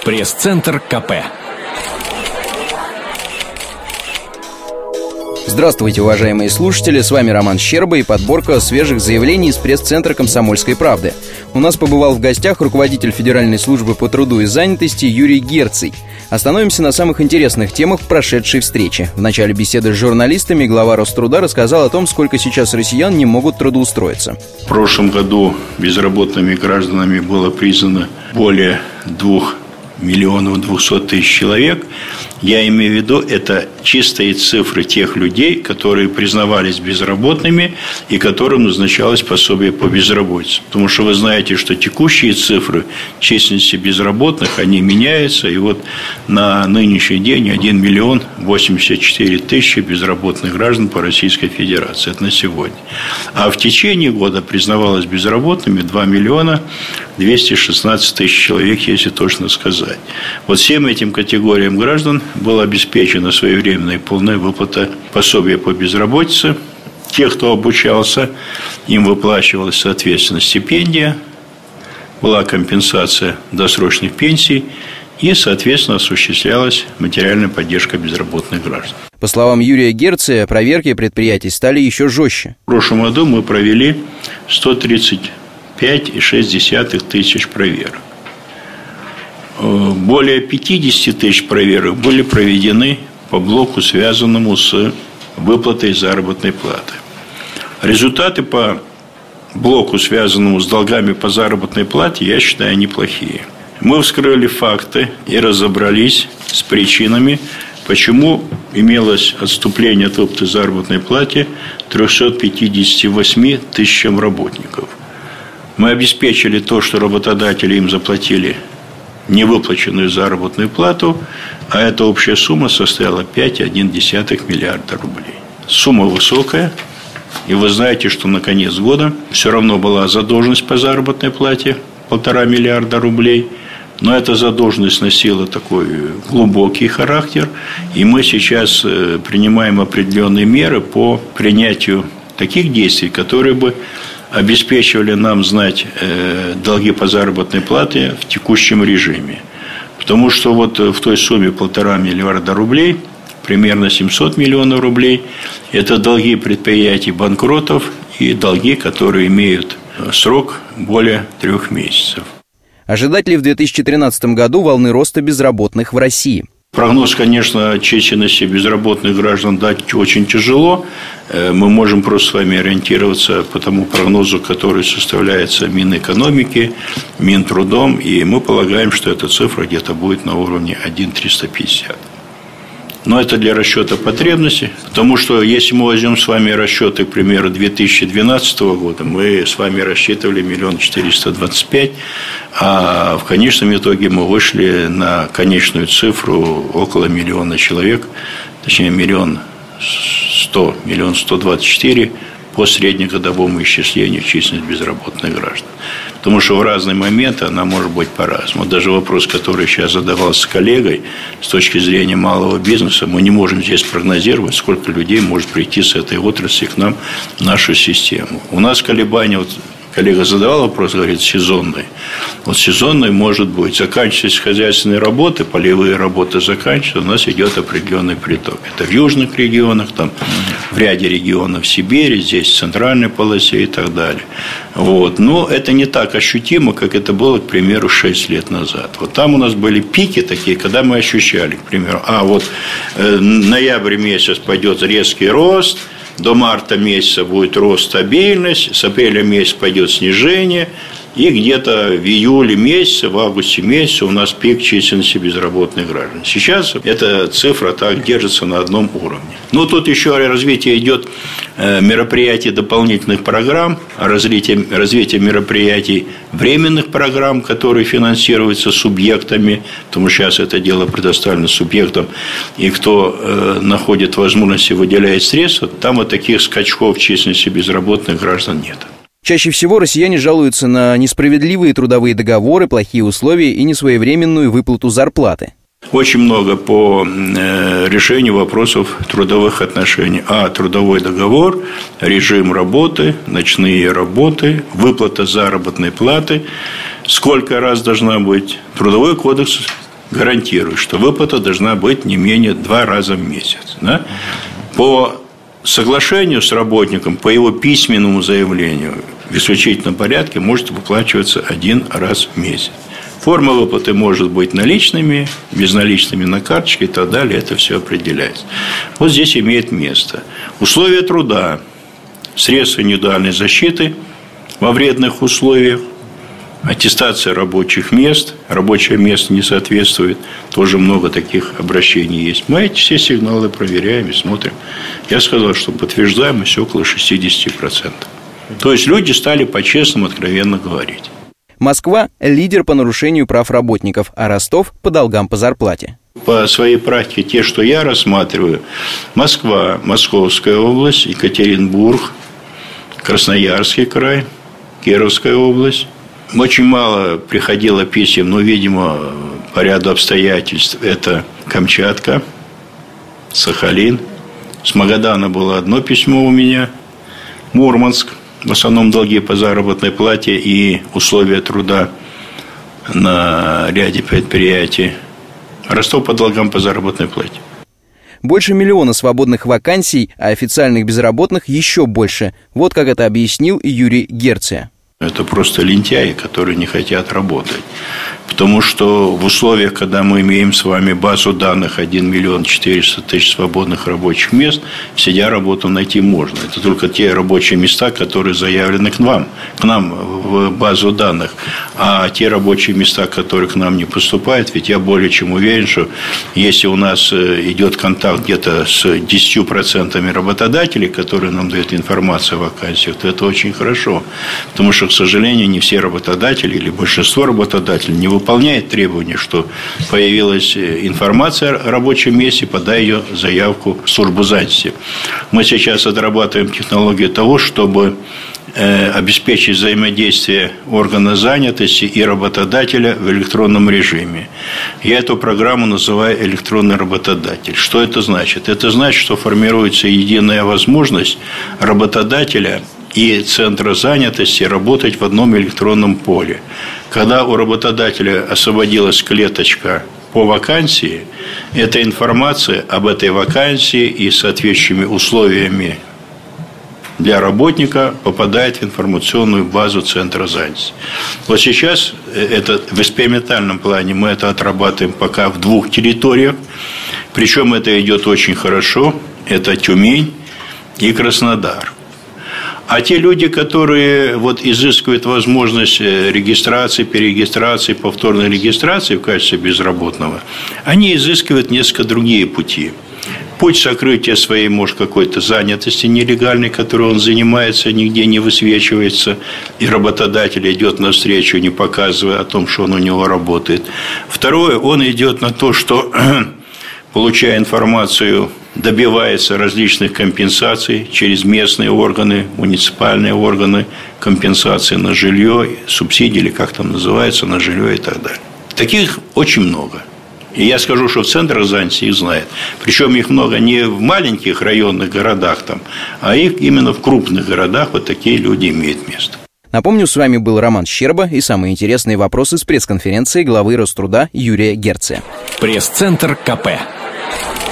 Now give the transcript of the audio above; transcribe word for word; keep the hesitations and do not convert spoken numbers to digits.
Пресс-центр КП. Здравствуйте, уважаемые слушатели, с вами Роман Щерба и подборка свежих заявлений из пресс-центра «Комсомольской правды». У нас побывал в гостях руководитель Федеральной службы по труду и занятости Юрий Герций. Остановимся на самых интересных темах прошедшей встречи. В начале беседы с журналистами глава Роструда рассказал о том, сколько сейчас россиян не могут трудоустроиться. В прошлом году безработными гражданами было признано более двух миллионов двухсот тысяч человек. Я имею в виду, это чистые цифры тех людей, которые признавались безработными и которым назначалось пособие по безработице. Потому что вы знаете, что текущие цифры численности безработных, они меняются. И вот на нынешний день один миллион восемьдесят четыре тысячи безработных граждан по Российской Федерации. Это на сегодня. А в течение года признавалось безработными два миллиона двести шестнадцать тысяч человек, если точно сказать. Вот всем этим категориям граждан была обеспечена своевременная и полная выплата пособия по безработице. Те, кто обучался, им выплачивалась, соответственно, стипендия, была компенсация досрочных пенсий и, соответственно, осуществлялась материальная поддержка безработных граждан. По словам Юрия Герция, проверки предприятий стали еще жестче. В прошлом году мы провели сто тридцать пять целых шесть десятых тысяч проверок. Более пятьдесят тысяч проверок были проведены по блоку, связанному с выплатой заработной платы. Результаты по блоку, связанному с долгами по заработной плате, я считаю, неплохие. Мы вскрыли факты и разобрались с причинами, почему имелось отступление от выплаты заработной платы трёхсот пятидесяти восьми тысячам работников. Мы обеспечили то, что работодатели им заплатили невыплаченную заработную плату, а эта общая сумма составила пять целых одна десятая миллиарда рублей. Сумма высокая, и вы знаете, что на конец года все равно была задолженность по заработной плате полтора миллиарда рублей, но эта задолженность носила такой глубокий характер, и мы сейчас принимаем определенные меры по принятию таких действий, которые бы обеспечивали нам знать э, долги по заработной плате в текущем режиме. Потому что вот в той сумме полтора миллиарда рублей, примерно семьсот миллионов рублей, это долги предприятий банкротов и долги, которые имеют срок более трех месяцев. Ожидать ли в две тысячи тринадцатом году волны роста безработных в России? Прогноз, конечно, численности безработных граждан дать очень тяжело. Мы можем просто с вами ориентироваться по тому прогнозу, который составляется Минэкономики, Минтрудом, и мы полагаем, что эта цифра где-то будет на уровне один целых триста пятьдесят. Но это для расчета потребностей, потому что если мы возьмем с вами расчеты, к примеру, две тысячи двенадцатого года, мы с вами рассчитывали миллион четыреста двадцать пять, а в конечном итоге мы вышли на конечную цифру около миллиона человек, точнее миллион сто, миллион сто двадцать четыре по среднегодовому исчислению численности безработных граждан. Потому что в разные моменты она может быть по-разному. Даже вопрос, который сейчас задавался коллегой, с точки зрения малого бизнеса, мы не можем здесь прогнозировать, сколько людей может прийти с этой отрасли к нам в нашу систему. У нас колебания, вот коллега задавал вопрос, говорит, сезонный. Вот сезонный может быть, заканчиваются хозяйственные работы, полевые работы заканчиваются, у нас идет определенный приток. Это в южных регионах, там, в ряде регионов Сибири, здесь в центральной полосе и так далее. Вот. Но это не так ощутимо, как это было, к примеру, шесть лет назад. Вот там у нас были пики такие, когда мы ощущали, к примеру, а вот э, ноябрь месяц пойдет резкий рост, до марта месяца будет рост, стабильность, с апреля месяца пойдет снижение, и где-то в июле месяце, в августе месяце у нас пик численности безработных граждан. Сейчас эта цифра так держится на одном уровне. Но тут еще развитие идет мероприятий дополнительных программ, развитие, развитие мероприятий временных программ, которые финансируются субъектами, потому что сейчас это дело предоставлено субъектам, и кто э, находит возможности выделяет средства, там вот таких скачков численности безработных граждан нет. Чаще всего россияне жалуются на несправедливые трудовые договоры, плохие условия и несвоевременную выплату зарплаты. Очень много по решению вопросов трудовых отношений. А трудовой договор, режим работы, ночные работы, выплата заработной платы, сколько раз должна быть. Трудовой кодекс гарантирует, что выплата должна быть не менее два раза в месяц. Да? По соглашению с работником, по его письменному заявлению в исключительном порядке может выплачиваться один раз в месяц. Форма выплаты может быть наличными, безналичными на карточке и так далее. Это все определяется. Вот здесь имеет место. Условия труда, средства индивидуальной защиты во вредных условиях, аттестация рабочих мест, рабочее место не соответствует, тоже много таких обращений есть. Мы эти все сигналы проверяем и смотрим. Я сказал, что подтверждаемость около шестьдесят процентов. То есть люди стали по-честному, откровенно говорить. Москва – лидер по нарушению прав работников, а Ростов – по долгам по зарплате. По своей практике, те, что я рассматриваю, Москва, Московская область, Екатеринбург, Красноярский край, Кировская область. Очень мало приходило писем, но, видимо, по ряду обстоятельств это Камчатка, Сахалин. С Магадана было одно письмо у меня, Мурманск. В основном долги по заработной плате и условия труда на ряде предприятий. Ростов по долгам по заработной плате. Больше миллиона свободных вакансий, а официальных безработных еще больше. Вот как это объяснил Юрий Герция. Это просто лентяи, которые не хотят работать. Потому что в условиях, когда мы имеем с вами базу данных один миллион четыреста тысяч свободных рабочих мест, сидя работу найти можно. Это только те рабочие места, которые заявлены к нам, к нам в базу данных. А те рабочие места, которые к нам не поступают, ведь я более чем уверен, что если у нас идет контакт где-то с десятью процентами работодателей, которые нам дают информацию о вакансиях, то это очень хорошо. Потому что, к сожалению, не все работодатели или большинство работодателей не выполняет требования, что появилась информация о рабочем месте, подай ее заявку в службу занятости. Мы сейчас отрабатываем технологию того, чтобы обеспечить взаимодействие органа занятости и работодателя в электронном режиме. Я эту программу называю «электронный работодатель». Что это значит? Это значит, что формируется единая возможность работодателя и центра занятости работать в одном электронном поле. Когда у работодателя освободилась клеточка по вакансии, эта информация об этой вакансии и соответствующими условиями для работника попадает в информационную базу центра занятости. Вот сейчас это, в экспериментальном плане мы это отрабатываем пока в двух территориях. Причем это идет очень хорошо. Это Тюмень и Краснодар. А те люди, которые вот изыскивают возможность регистрации, перерегистрации, повторной регистрации в качестве безработного, они изыскивают несколько другие пути. Путь сокрытия своей, может, какой-то занятости нелегальной, которой он занимается, нигде не высвечивается, и работодатель идет навстречу, не показывая о том, что он у него работает. Второе, он идет на то, что, получая информацию, добивается различных компенсаций через местные органы, муниципальные органы, компенсации на жилье, субсидии, или как там называется, на жилье и так далее. Таких очень много. И я скажу, что в центрах занятости их знают. Причем их много не в маленьких районных городах, там, а их именно в крупных городах вот такие люди имеют место. Напомню, с вами был Роман Щерба и самые интересные вопросы с пресс-конференции главы Роструда Юрия Герция. Пресс-центр ка пэ.